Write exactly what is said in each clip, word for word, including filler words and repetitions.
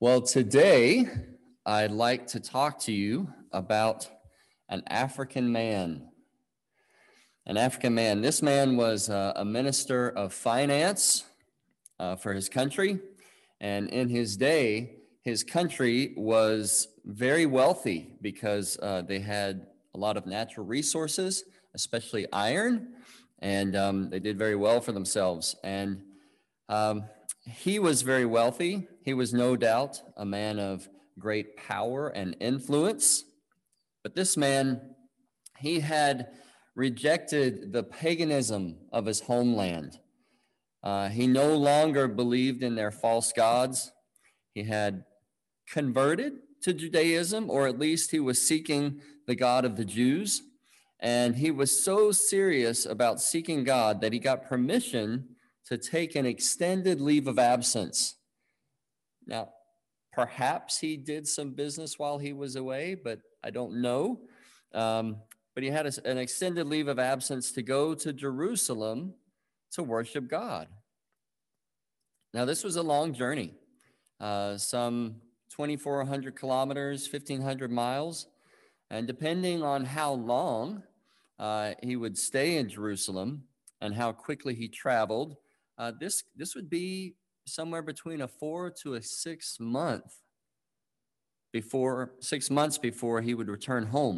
Well, today I'd like to talk to you about an African man. An African man. This man was uh, a minister of finance uh, for his country. And in his day, his country was very wealthy because uh, they had a lot of natural resources, especially iron, and um, they did very well for themselves. And um, he was very wealthy. He was no doubt a man of great power and influence. But this man, he had rejected the paganism of his homeland. Uh, he no longer believed in their false gods. He had converted to Judaism, or at least he was seeking the God of the Jews. And he was so serious about seeking God that he got permission to take an extended leave of absence. Now, perhaps he did some business while he was away, but I don't know. Um, but he had a, an extended leave of absence to go to Jerusalem to worship God. Now, this was a long journey, uh, some twenty-four hundred kilometers, fifteen hundred miles. And depending on how long uh, he would stay in Jerusalem and how quickly he traveled, uh, this, this would be somewhere between a four to a six month before, six months before he would return home.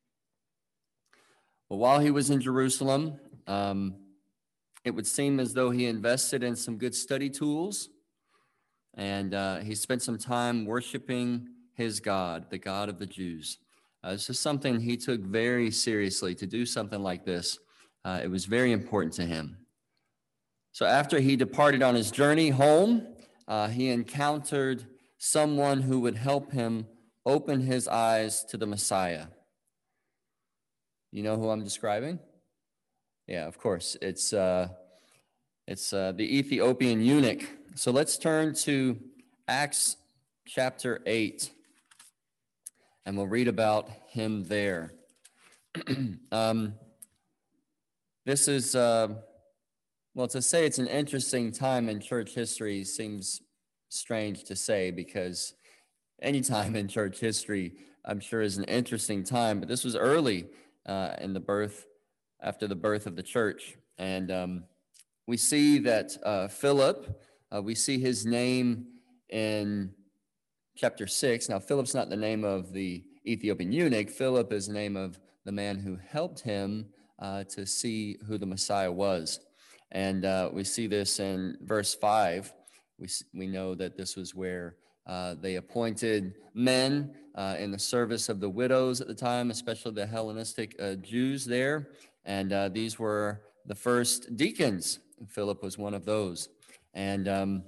But while he was in Jerusalem, um, it would seem as though he invested in some good study tools, and uh, he spent some time worshiping his God, the God of the Jews. Uh, this is something he took very seriously. To do something like this, uh, it was very important to him. So after he departed on his journey home, uh, he encountered someone who would help him open his eyes to the Messiah. You know who I'm describing? Yeah, of course. It's uh, it's uh, the Ethiopian eunuch. So let's turn to Acts chapter eight, and we'll read about him there. um, this is, uh, well, to say it's an interesting time in church history seems strange to say, because any time in church history, I'm sure, is an interesting time. But this was early uh, in the birth, after the birth of the church. And um, we see that uh, Philip, uh, we see his name in chapter six. Now, Philip's not the name of the Ethiopian eunuch. Philip is the name of the man who helped him uh, to see who the Messiah was. And uh, we see this in verse five. We, we know that this was where uh, they appointed men uh, in the service of the widows at the time, especially the Hellenistic uh, Jews there. And uh, these were the first deacons. Philip was one of those. And um,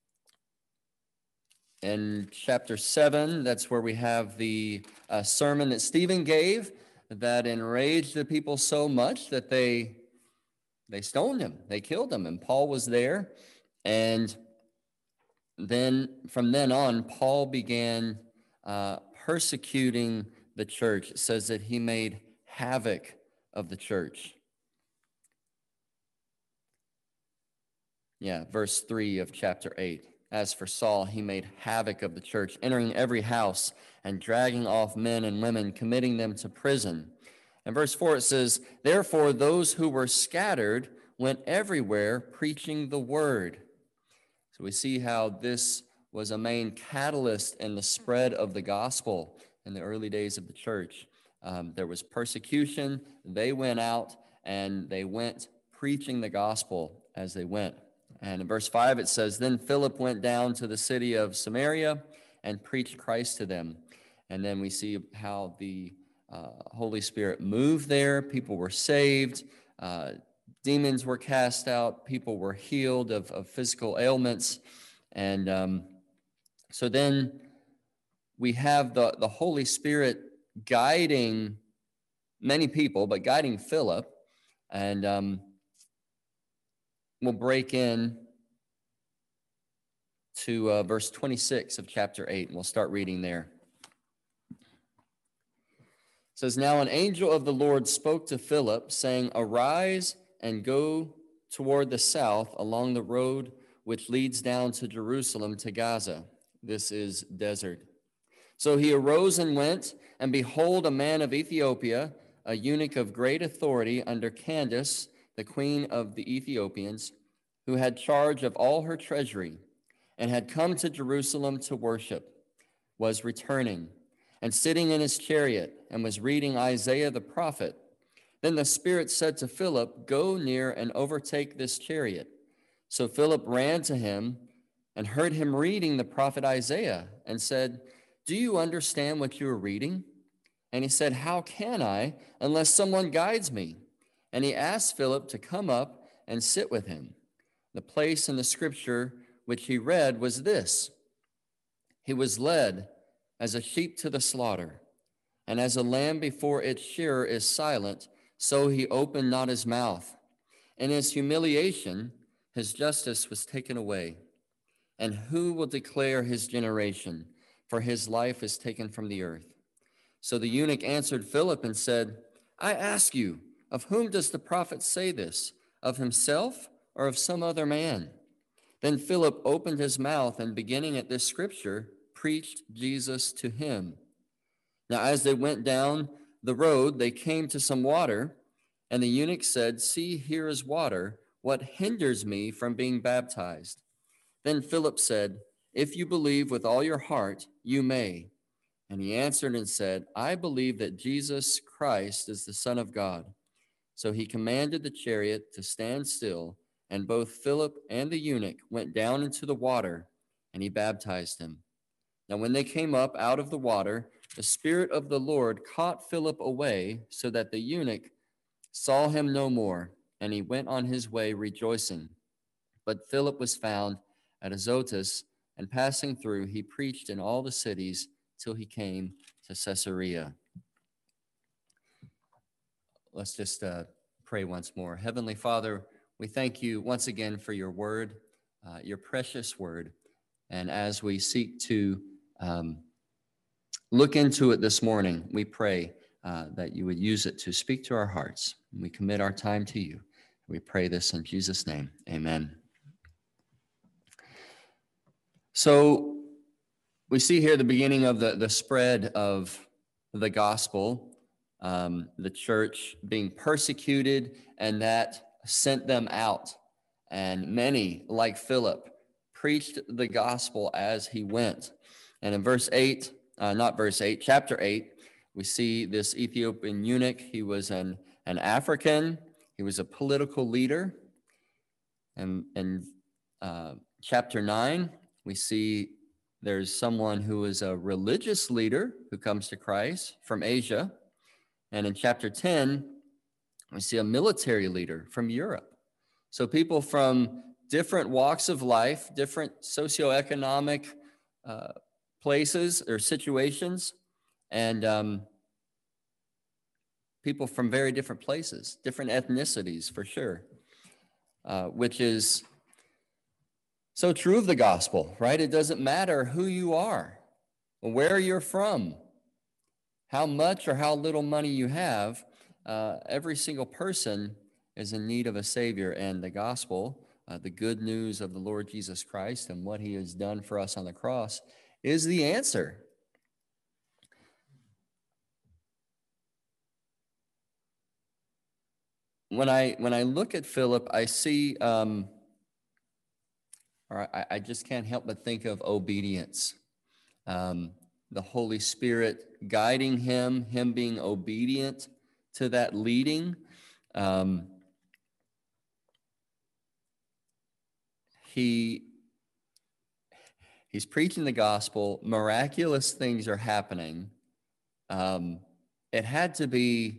in chapter seven, that's where we have the uh, sermon that Stephen gave that enraged the people so much that they they stoned him, they killed him, and Paul was there. And then from then on, Paul began uh, persecuting the church. It says that he made havoc of the church. Yeah, verse three of chapter eight. As for Saul, he made havoc of the church, entering every house and dragging off men and women, committing them to prison. In verse four, it says, therefore those who were scattered went everywhere preaching the word. So we see how this was a main catalyst in the spread of the gospel in the early days of the church. Um, there was persecution. They went out and they went preaching the gospel as they went. And in verse five, it says, then Philip went down to the city of Samaria and preached Christ to them. And then we see how the uh, Holy Spirit moved there. People were saved. Uh, demons were cast out. People were healed of, of physical ailments. And um, so then we have the, the Holy Spirit guiding many people, but guiding Philip. And um, we'll break in to uh, verse twenty-six of chapter eight, and we'll start reading there. It says, now an angel of the Lord spoke to Philip, saying, arise and go toward the south along the road which leads down to Jerusalem to Gaza. This is desert. So he arose and went, and behold, a man of Ethiopia, a eunuch of great authority under Candace, the queen of the Ethiopians, who had charge of all her treasury, and had come to Jerusalem to worship, was returning, and sitting in his chariot, and was reading Isaiah the prophet. Then the Spirit said to Philip, "Go near and overtake this chariot." So Philip ran to him and heard him reading the prophet Isaiah, and said, "Do you understand what you are reading?" And he said, "How can I, unless someone guides me?" And he asked Philip to come up and sit with him. The place in the scripture which he read was this: "He was led as a sheep to the slaughter, and as a lamb before its shearer is silent, so he opened not his mouth. In his humiliation, his justice was taken away. And who will declare his generation? For his life is taken from the earth." So the eunuch answered Philip and said, "I ask you, of whom does the prophet say this? Of himself or of some other man?" Then Philip opened his mouth and, beginning at this scripture, preached Jesus to him. Now as they went down the road, they came to some water, and the eunuch said, "See, here is water. What hinders me from being baptized?" Then Philip said, "If you believe with all your heart, you may." And he answered and said, "I believe that Jesus Christ is the Son of God." So he commanded the chariot to stand still, and both Philip and the eunuch went down into the water, and he baptized him. Now when they came up out of the water, the Spirit of the Lord caught Philip away, so that the eunuch saw him no more, and he went on his way rejoicing. But Philip was found at Azotus, and passing through, he preached in all the cities till he came to Caesarea. Let's just uh, pray once more. Heavenly Father, we thank you once again for your word, uh, your precious word. And as we seek to um, look into it this morning, we pray uh, that you would use it to speak to our hearts. We commit our time to you. We pray this in Jesus' name. Amen. So we see here the beginning of the, the spread of the gospel, um, the church being persecuted, and that sent them out. And many, like Philip, preached the gospel as he went. And in verse eight, uh, not verse eight, chapter eight, we see this Ethiopian eunuch. He was an, an African. He was a political leader. And in uh, chapter nine, we see there's someone who is a religious leader who comes to Christ from Asia. And in chapter ten, we see a military leader from Europe. So people from different walks of life, different socioeconomic uh, places or situations, and um, people from very different places, different ethnicities for sure, uh, which is so true of the gospel, right? It doesn't matter who you are, where you're from, how much or how little money you have. Uh, every single person is in need of a Savior, and the gospel, uh, the good news of the Lord Jesus Christ and what he has done for us on the cross, is the answer. When I when I look at Philip, I see, um, or I, I just can't help but think of obedience. Um, the Holy Spirit guiding him, him being obedient to that leading. Um, he he's preaching the gospel. Miraculous things are happening. Um, it had to be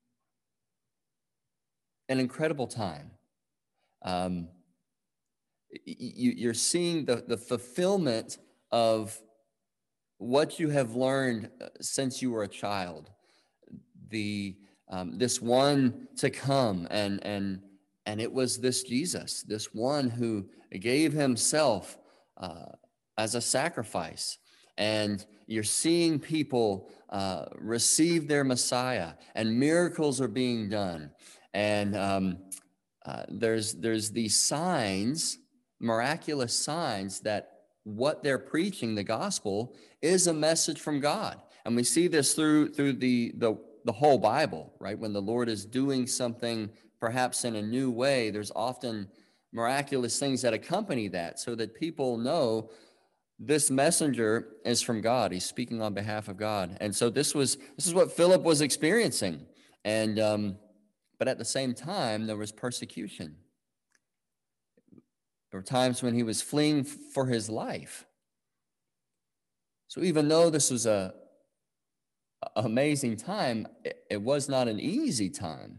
an incredible time. Um, you, you're seeing the, the fulfillment of what you have learned since you were a child. The um, this one to come, and and and it was this Jesus, this one who gave himself uh, as a sacrifice. And you're seeing people uh, receive their Messiah, and miracles are being done. And um, uh, there's there's these signs, miraculous signs that what they're preaching, the gospel, is a message from God. And we see this through through the the, the whole Bible, right? When the Lord is doing something perhaps in a new way, there's often miraculous things that accompany that so that people know this messenger is from God. He's speaking on behalf of God. And so this was this is what Philip was experiencing. And um, but at the same time, there was persecution. There were times when he was fleeing for his life. So even though this was a, a amazing time, it, it was not an easy time.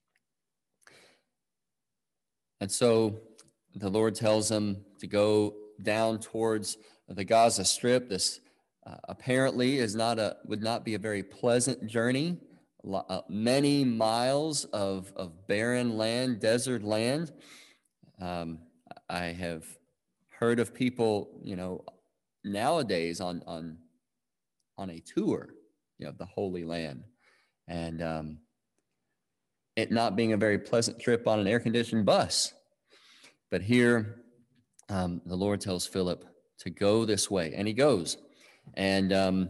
And so the Lord tells him to go down towards the Gaza Strip. This uh, apparently is not a would not be a very pleasant journey. Uh, many miles of, of barren land, desert land. Um, I have heard of people, you know, nowadays on on on a tour, you know, the Holy Land, and um, it not being a very pleasant trip on an air-conditioned bus. But here, um, the Lord tells Philip to go this way, and he goes. And um,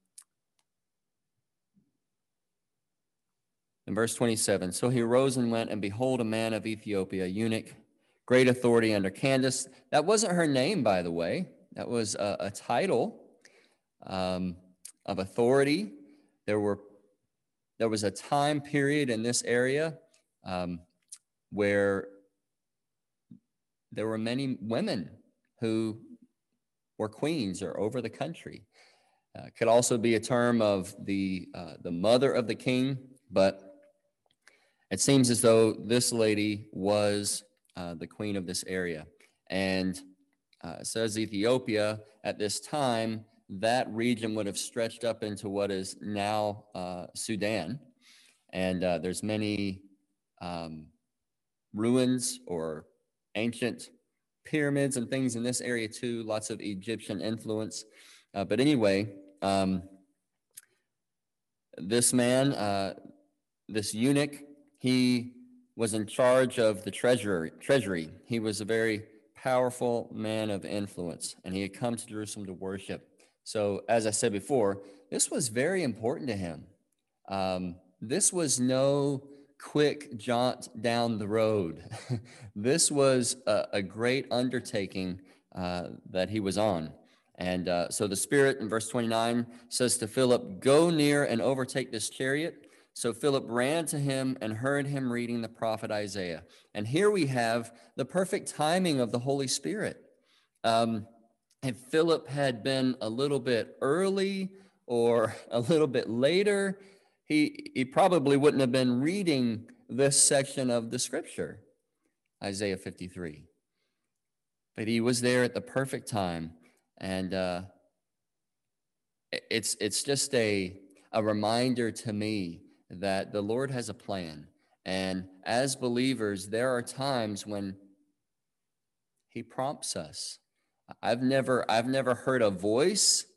in verse twenty-seven, so he arose and went, and behold, a man of Ethiopia, a eunuch, great authority under Candace. That wasn't her name, by the way. That was a, a title um, of authority. There were there was a time period in this area um, where there were many women who were queens or over the country. Uh, could also be a term of the uh, the mother of the king, but it seems as though this lady was uh, the queen of this area. And uh, it says Ethiopia at this time, that region would have stretched up into what is now uh, Sudan. And uh, there's many um, ruins or ancient pyramids and things in this area too, lots of Egyptian influence. Uh, but anyway, um, this man, uh, this eunuch, he was in charge of the treasury. treasury. He was a very powerful man of influence, and he had come to Jerusalem to worship. So as I said before, this was very important to him. Um, this was no quick jaunt down the road. This was a, a great undertaking uh, that he was on. And uh, so the Spirit in verse twenty-nine says to Philip, go near and overtake this chariot. So Philip ran to him and heard him reading the prophet Isaiah. And here we have the perfect timing of the Holy Spirit. Um, if Philip had been a little bit early or a little bit later, he, he probably wouldn't have been reading this section of the scripture, Isaiah fifty-three. But he was there at the perfect time. And uh, it's it's just a, a reminder to me that the Lord has a plan. And as believers, there are times when he prompts us. I've never I've never heard a voice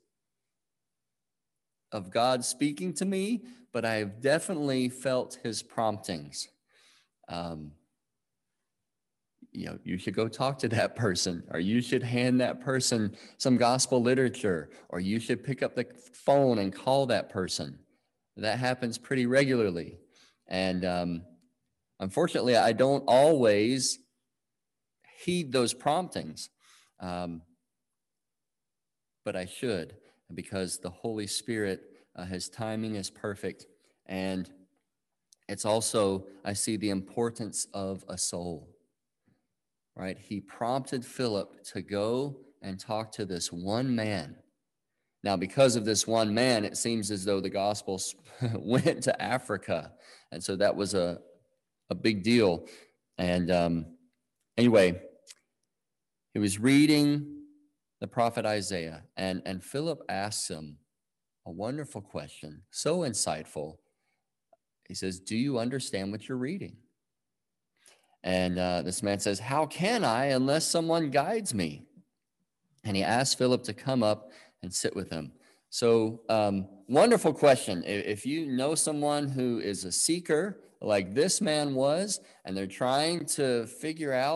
of God speaking to me, but I have definitely felt his promptings. Um, you know, you should go talk to that person, or you should hand that person some gospel literature, or you should pick up the phone and call that person. That happens pretty regularly. And um, unfortunately, I don't always heed those promptings, um, but I should, because the Holy Spirit, uh, his timing is perfect. And it's also, I see the importance of a soul. Right? He prompted Philip to go and talk to this one man. Now, because of this one man, it seems as though the gospel went to Africa. And so that was a, a big deal. And um, anyway, he was reading the prophet Isaiah, and, and Philip asks him a wonderful question, so insightful. He says, do you understand what you're reading? And uh, this man says, how can I unless someone guides me? And he asked Philip to come up and sit with him. So um, wonderful question. If you know someone who is a seeker like this man was, and they're trying to figure out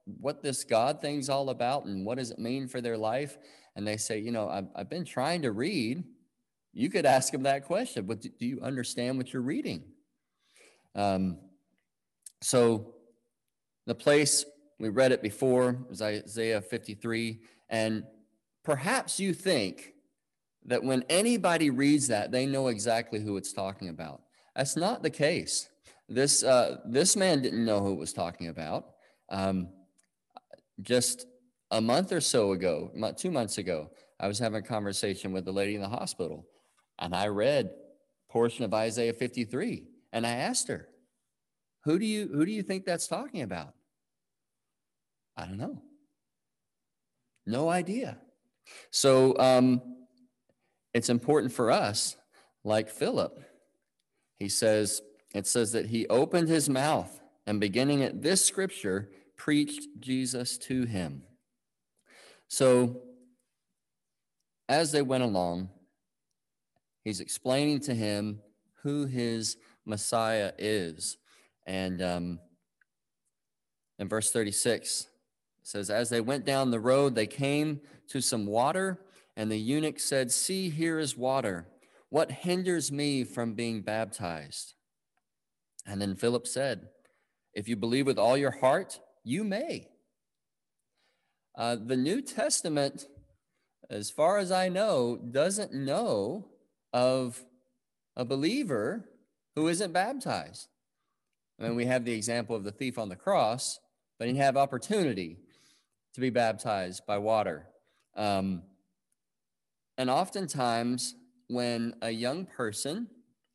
what this God thing's all about and what does it mean for their life. And they say, you know, I've, I've been trying to read. You could ask them that question, but do you understand what you're reading? Um, so the place, we read it before, was Isaiah fifty-three, and perhaps you think that when anybody reads that, they know exactly who it's talking about. That's not the case. This, uh, this man didn't know who it was talking about. Um, just a month or so ago, two months ago, I was having a conversation with a lady in the hospital, and I read a portion of Isaiah fifty-three, and I asked her, who do you, who do you think that's talking about? I don't know. No idea. So um, it's important for us, like Philip. He says, it says that he opened his mouth and beginning at this scripture, preached Jesus to him. So as they went along, he's explaining to him who his Messiah is. And um, in verse thirty-six, it says, as they went down the road, they came to some water, and the eunuch said, see, here is water. What hinders me from being baptized? And then Philip said, if you believe with all your heart, you may. Uh, the New Testament, as far as I know, doesn't know of a believer who isn't baptized. I mean, we have the example of the thief on the cross, but he didn't have opportunity to be baptized by water. Um, and oftentimes, when a young person,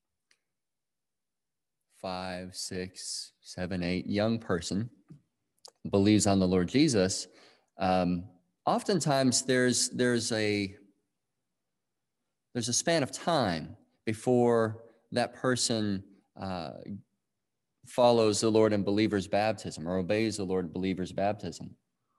five, six, seven, eight, young person, believes on the Lord Jesus, um, oftentimes there's there's a there's a span of time before that person uh, follows the Lord in believer's baptism or obeys the Lord in believer's baptism.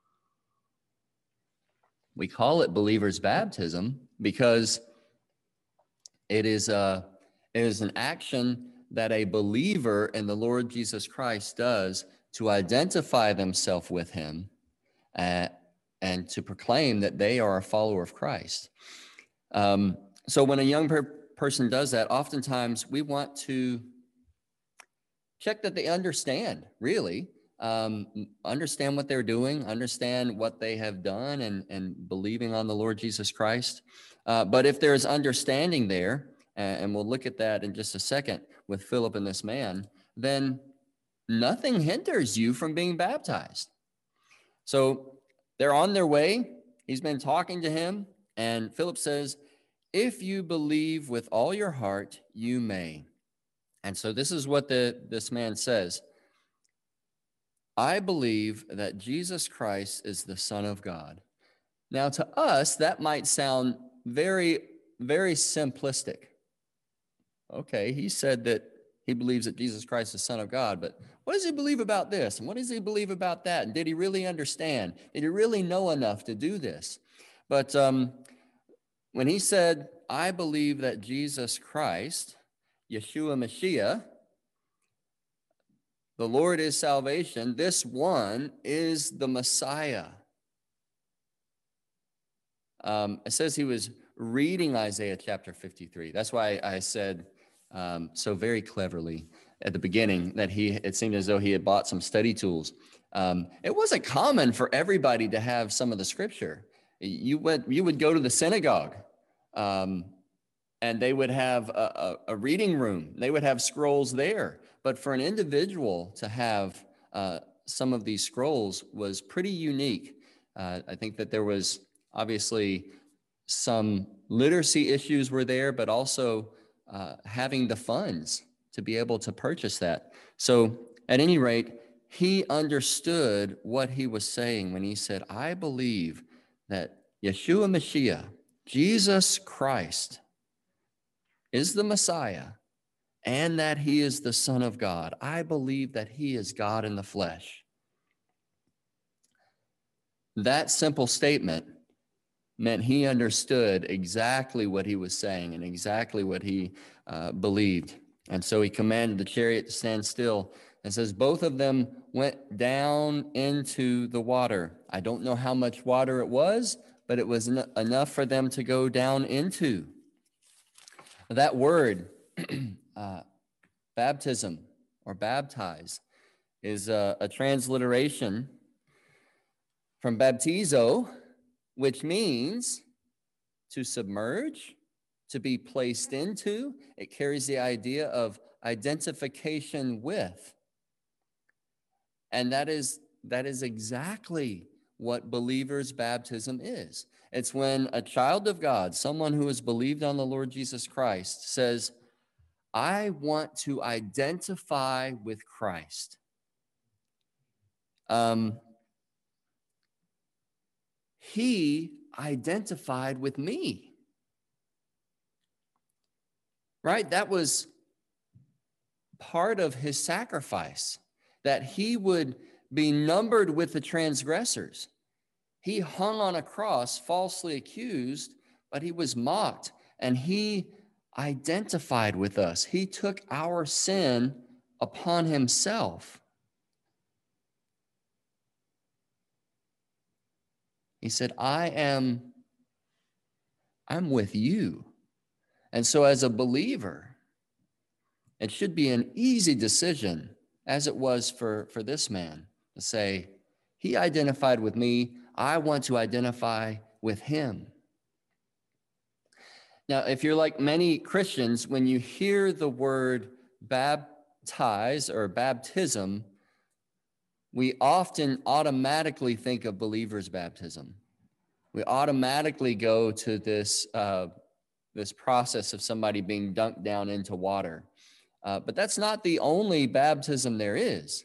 We call it believer's baptism because it is a it is an action that a believer in the Lord Jesus Christ does to identify themselves with him uh, and to proclaim that they are a follower of Christ. Um, so when a young per- person does that, oftentimes we want to check that they understand, really, um, understand what they're doing, understand what they have done and, and believing on the Lord Jesus Christ. Uh, but if there's understanding there, and we'll look at that in just a second with Philip and this man, then nothing hinders you from being baptized. So they're on their way. He's been talking to him, and Philip says, if you believe with all your heart, you may. And so this is what the, this man says. I believe that Jesus Christ is the Son of God. Now, to us, that might sound very, very simplistic. Okay, he said that he believes that Jesus Christ is the Son of God, but what does he believe about this? And what does he believe about that? And did he really understand? Did he really know enough to do this? But um, when he said, I believe that Jesus Christ, Yeshua Mashiach, the Lord is salvation, this one is the Messiah. Um, it says he was reading Isaiah chapter fifty-three. That's why I said um, so very cleverly at the beginning that he, it seemed as though he had bought some study tools. Um, it wasn't common for everybody to have some of the scripture. You would, you would go to the synagogue um, and they would have a, a, a reading room. They would have scrolls there. But for an individual to have uh, some of these scrolls was pretty unique. Uh, I think that there was obviously some literacy issues were there, but also uh, having the funds to be able to purchase that. So at any rate, he understood what he was saying when he said, I believe that Yeshua Mashiach, Jesus Christ, is the Messiah and that he is the Son of God. I believe that he is God in the flesh. That simple statement meant he understood exactly what he was saying and exactly what he uh, believed. And so he commanded the chariot to stand still. It says both of them went down into the water. I don't know how much water it was, but it was en- enough for them to go down into. That word, uh, baptism or baptize, is a, a transliteration from baptizo, which means to submerge, to be placed into. It carries the idea of identification with. And that is, that is exactly what believers' baptism is. It's when a child of God, someone who has believed on the Lord Jesus Christ, says, I want to identify with Christ. Um, he identified with me. Right? That was part of his sacrifice, that he would be numbered with the transgressors. He hung on a cross, falsely accused, but he was mocked, and he identified with us. He took our sin upon himself. He said, I am, I'm with you. And so as a believer, it should be an easy decision, as it was for, for this man, to say, he identified with me, I want to identify with him. Now, if you're like many Christians, when you hear the word baptize or baptism, we often automatically think of believers' baptism. We automatically go to this, uh, this process of somebody being dunked down into water. Uh, but that's not the only baptism there is.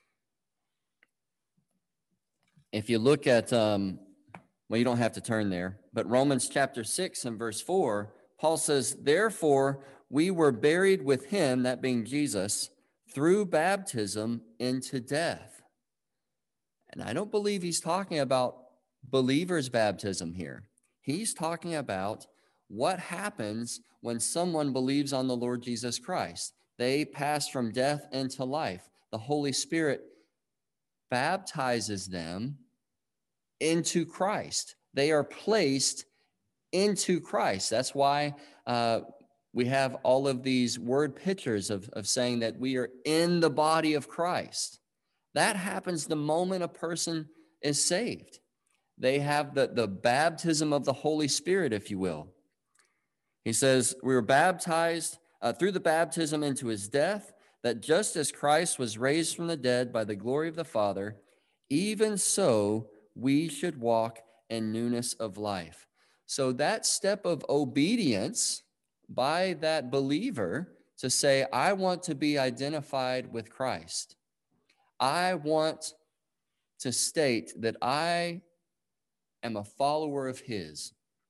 If you look at, um, well, you don't have to turn there, but Romans chapter six and verse four, Paul says, therefore, we were buried with him, that being Jesus, through baptism into death. And I don't believe he's talking about believers' baptism here. He's talking about what happens when someone believes on the Lord Jesus Christ. They pass from death into life. The Holy Spirit baptizes them into Christ. They are placed into Christ. That's why uh, we have all of these word pictures of, of saying that we are in the body of Christ. That happens the moment a person is saved. They have the, the baptism of the Holy Spirit, if you will. He says, we were baptized uh, through the baptism into his death, that just as Christ was raised from the dead by the glory of the Father, even so we should walk in newness of life. So that step of obedience by that believer to say, I want to be identified with Christ. I want to state that I am a follower of his,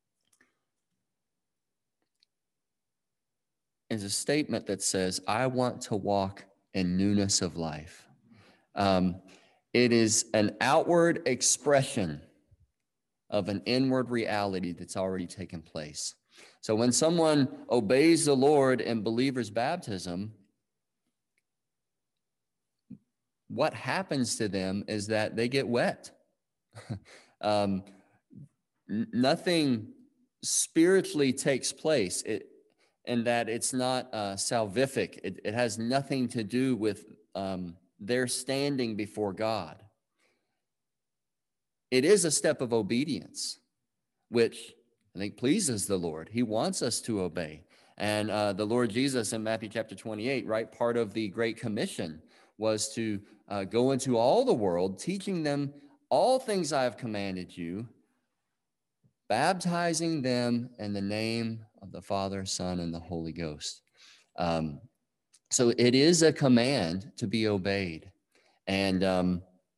is a statement that says, I want to walk in newness of life. Um, it is an outward expression of an inward reality that's already taken place. So when someone obeys the Lord in believer's baptism, what happens to them is that they get wet. um, n- nothing spiritually takes place. It, and that it's not uh, salvific. It, it has nothing to do with um, their standing before God. It is a step of obedience, which I think pleases the Lord. He wants us to obey. And uh, the Lord Jesus in Matthew chapter twenty-eight, right, part of the Great Commission was to uh, go into all the world, teaching them all things I have commanded you, baptizing them in the name of the Father, Son, and the Holy Ghost. Um, so it is a command to be obeyed. And um,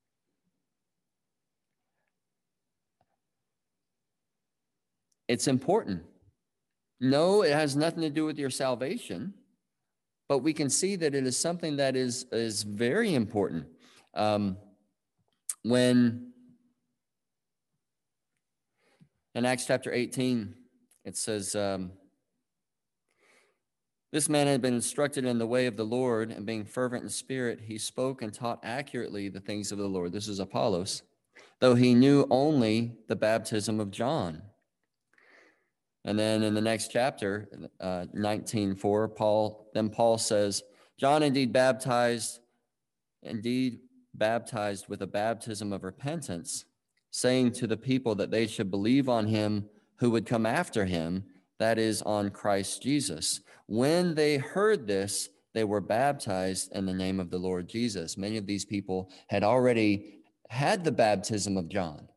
it's important. No, it has nothing to do with your salvation, but we can see that it is something that is, is very important. Um, when in Acts chapter eighteen, it says, um, This man had been instructed in the way of the Lord, and being fervent in spirit, he spoke and taught accurately the things of the Lord. This is Apollos, though he knew only the baptism of John. And then in the next chapter, uh, nineteen four, Paul, then Paul says, John indeed baptized, indeed baptized with a baptism of repentance, saying to the people that they should believe on him who would come after him, that is, on Christ Jesus. When they heard this, they were baptized in the name of the Lord Jesus. Many of these people had already had the baptism of John.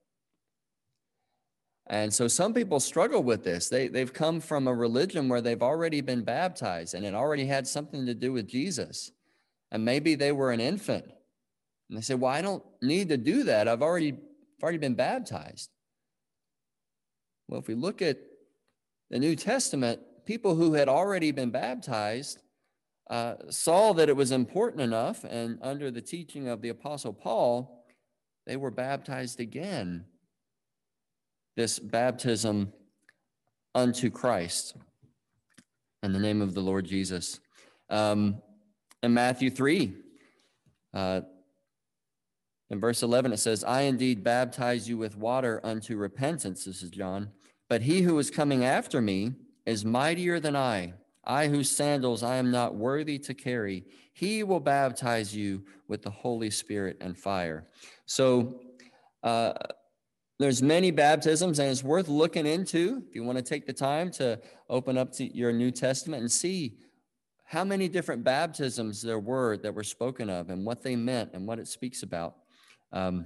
And so some people struggle with this. They, they've come from a religion where they've already been baptized and it already had something to do with Jesus. And maybe they were an infant. And they say, well, I don't need to do that. I've already, I've already been baptized. Well, if we look at the New Testament, people who had already been baptized uh, saw that it was important enough, and under the teaching of the Apostle Paul, they were baptized again. This baptism unto Christ in the name of the Lord Jesus. Um, in Matthew three, uh, in verse eleven, it says, I indeed baptize you with water unto repentance. This is John. But he who is coming after me is mightier than I, I whose sandals I am not worthy to carry. He will baptize you with the Holy Spirit and fire. So uh, there's many baptisms, and it's worth looking into if you want to take the time to open up to your New Testament and see how many different baptisms there were that were spoken of and what they meant and what it speaks about. Um,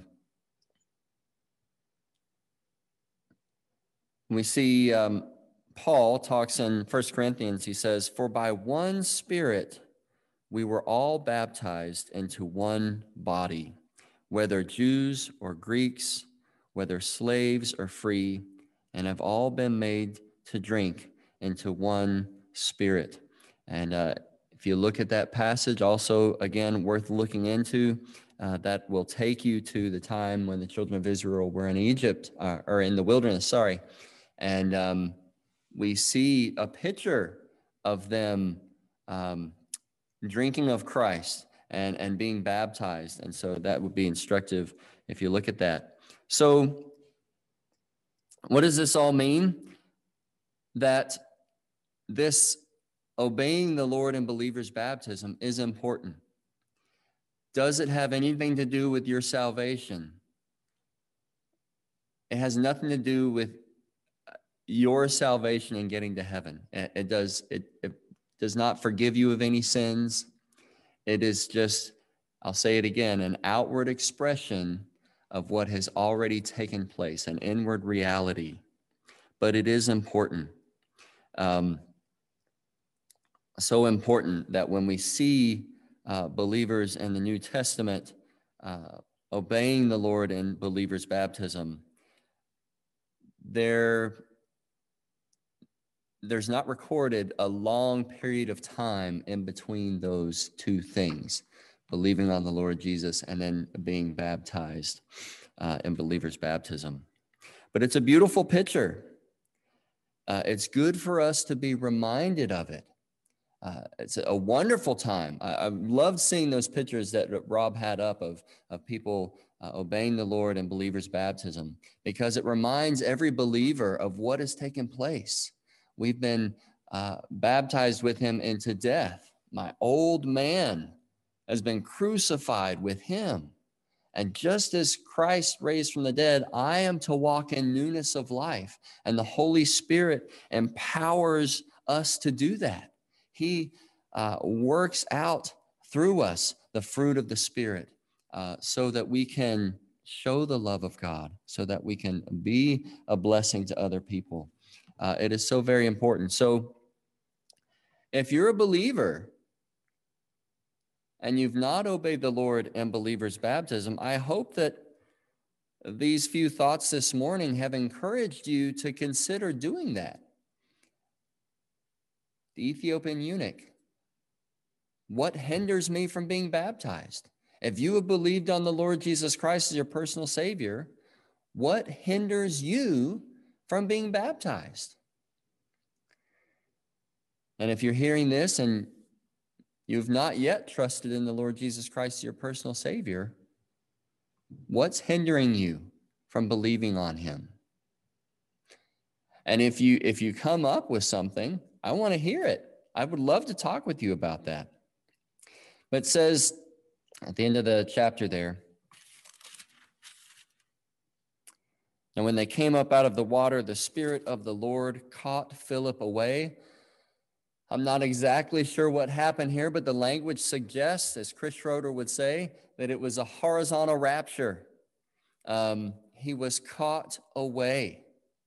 we see um, Paul talks in First Corinthians, he says, for by one Spirit we were all baptized into one body, whether Jews or Greeks, whether slaves or free, and have all been made to drink into one Spirit. And uh, if you look at that passage, also, again, worth looking into, uh, that will take you to the time when the children of Israel were in Egypt, uh, or in the wilderness, sorry. And um, we see a picture of them um, drinking of Christ and, and being baptized. And so that would be instructive if you look at that. So what does this all mean? That this obeying the Lord in believers' baptism is important. Does it have anything to do with your salvation? It has nothing to do with your salvation and getting to heaven. It does, it, it does not forgive you of any sins. It is just, I'll say it again, an outward expression of what has already taken place, an inward reality. But it is important. Um, so important that when we see uh, believers in the New Testament uh, obeying the Lord in believers' baptism, there, there's not recorded a long period of time in between those two things, believing on the Lord Jesus and then being baptized uh, in believers' baptism. But it's a beautiful picture. Uh, it's good for us to be reminded of it. Uh, it's a wonderful time. I, I loved seeing those pictures that Rob had up of, of people uh, obeying the Lord in believers' baptism, because it reminds every believer of what has taken place. We've been uh, baptized with him into death. My old man has been crucified with him. And just as Christ raised from the dead, I am to walk in newness of life. And the Holy Spirit empowers us to do that. He uh, works out through us the fruit of the Spirit uh, so that we can show the love of God, so that we can be a blessing to other people. Uh, it is so very important. So if you're a believer and you've not obeyed the Lord in believers' baptism, I hope that these few thoughts this morning have encouraged you to consider doing that. The Ethiopian eunuch. What hinders me from being baptized? If you have believed on the Lord Jesus Christ as your personal Savior, what hinders you from being baptized? And if you're hearing this and you've not yet trusted in the Lord Jesus Christ, your personal Savior, what's hindering you from believing on him? And if you if you come up with something, I want to hear it. I would love to talk with you about that. But it says at the end of the chapter there, and when they came up out of the water, the Spirit of the Lord caught Philip away. I'm not exactly sure what happened here, but the language suggests, as Chris Schroeder would say, that it was a horizontal rapture. Um, he was caught away.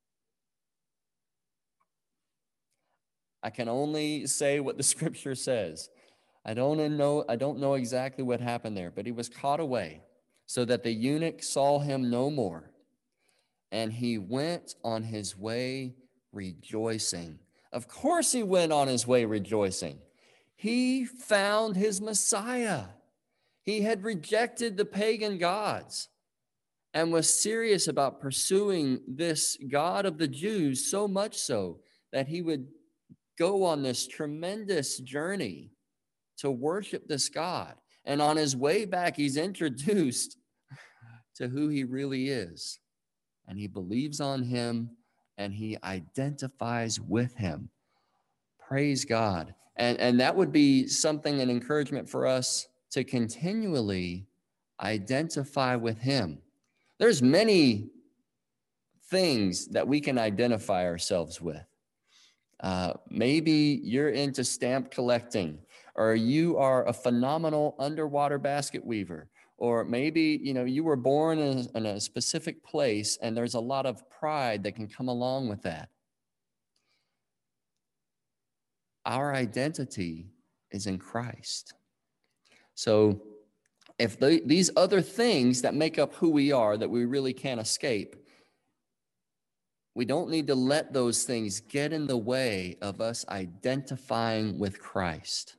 I can only say what the scripture says. I don't know, I don't know exactly what happened there, but he was caught away so that the eunuch saw him no more. And he went on his way rejoicing. Of course he went on his way rejoicing. He found his Messiah. He had rejected the pagan gods and was serious about pursuing this God of the Jews, so much so that he would go on this tremendous journey to worship this God. And on his way back, he's introduced to who he really is. And he believes on him and he identifies with him. Praise God. And, and that would be something, an encouragement for us to continually identify with him. There's many things that we can identify ourselves with. Uh, maybe you're into stamp collecting, or you are a phenomenal underwater basket weaver, or maybe, you know, you were born in a, in a specific place and there's a lot of pride that can come along with that. Our identity is in Christ. So if the, these other things that make up who we are that we really can't escape, we don't need to let those things get in the way of us identifying with Christ.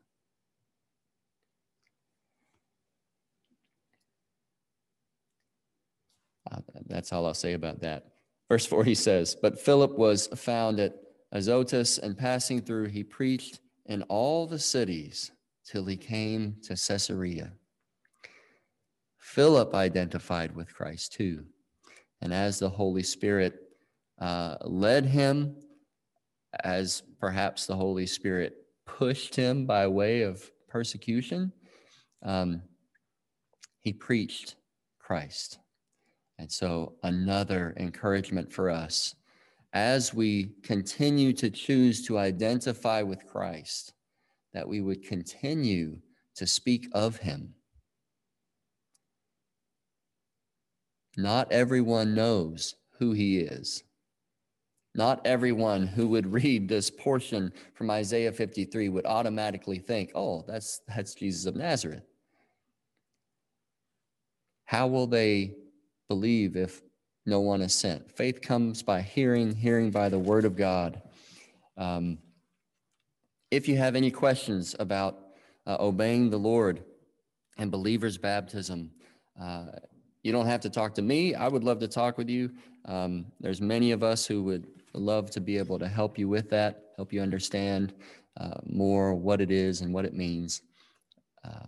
Uh, that's all I'll say about that. Verse four, he says, but Philip was found at Azotus, and passing through, he preached in all the cities till he came to Caesarea. Philip identified with Christ too. And as the Holy Spirit uh, led him, as perhaps the Holy Spirit pushed him by way of persecution, um, he preached Christ. And so another encouragement for us as we continue to choose to identify with Christ, that we would continue to speak of him. Not everyone knows who he is. Not everyone who would read this portion from Isaiah fifty-three would automatically think, oh, that's, that's Jesus of Nazareth. How will they believe if no one is sent? Faith comes by hearing, hearing by the word of God. Um, if you have any questions about uh, obeying the Lord and believers' baptism, uh, you don't have to talk to me. I would love to talk with you. Um, there's many of us who would love to be able to help you with that, help you understand uh, more what it is and what it means. Uh,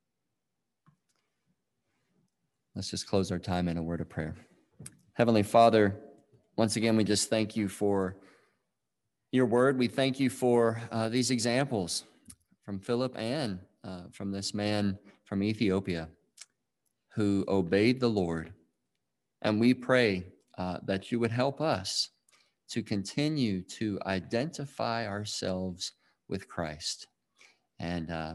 let's just close our time in a word of prayer. Heavenly Father, once again, we just thank you for your word. We thank you for uh, these examples from Philip and uh, from this man from Ethiopia who obeyed the Lord. And we pray uh, that you would help us to continue to identify ourselves with Christ, and uh,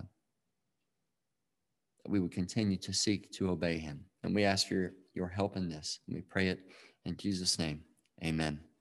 we would continue to seek to obey him. And we ask for your, your help in this. And we pray it in Jesus' name. Amen.